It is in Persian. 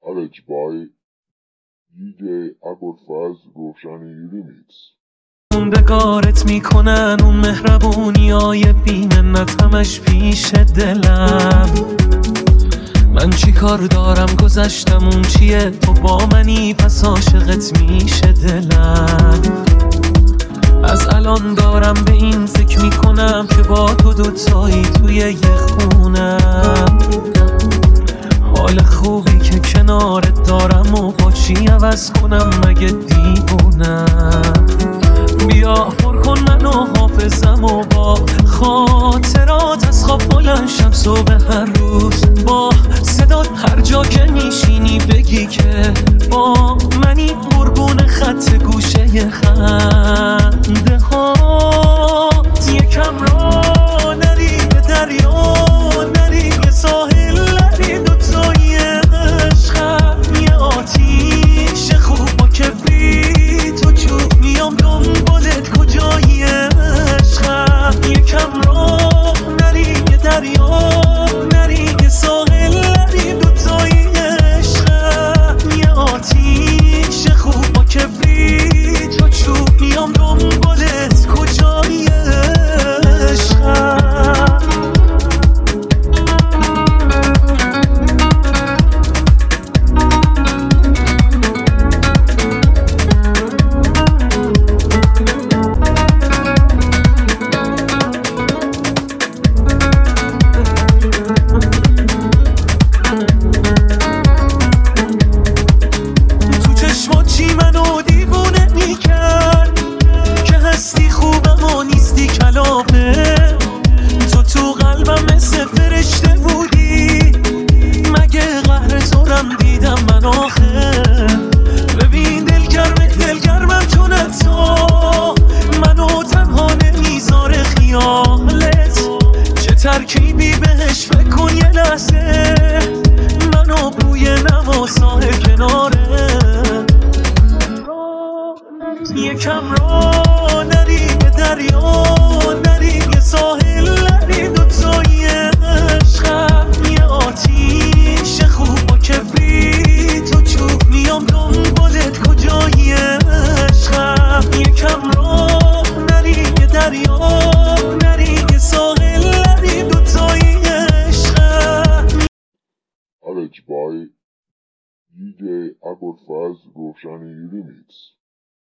Arranged by DJ Abolfazl Roshaniyuri Remix. اون بگارت میکنن اون مهربونی های بیمنت همش پیش دلم. من چی کار دارم گذشتم اون چیه، تو با منی پس عاشقت میشه دلم. از الان دارم به این فکر میکنم که با تو دوتایی توی یه خونم. حال خوبی که کنارت دارم و با چی عوض کنم مگه دیوونم. بیا پر کن منو حافظم و با خاطرات از خواب بلند شم صبح هر روز. با صدات هر جا که میشینی بگی که با منی قربون خط گوشه خنده هات. یکم را نری به دریا نری به ساحل نری دوتایی عشقم. یه آتیش خوب با کبریت و چوب میام دنبالت کجایی عشقم. یکم را نری به دریا نری به ساحل نری دوتایی عشقم. یه آتیش خوب با کبریت و چوب میام دنبالت کجایی عشقم. تو تو قلبم مثل فرشته بودی، مگه قهر تورم دیدم من آخه. ببین دلگرمم چون تو منو تنها نمیذاره خیالت. چه ترکیبی بهش فکر کن یه لحظه، منو بوی نواسای کناره. یکم را نری به دریا